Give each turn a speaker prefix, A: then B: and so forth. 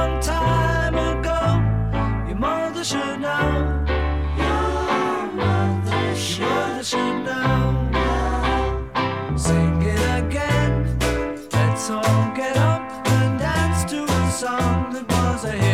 A: long time ago. Your mother should know. Your mother should know. Sing it again. Let's all get up and dance to a song that was a hit.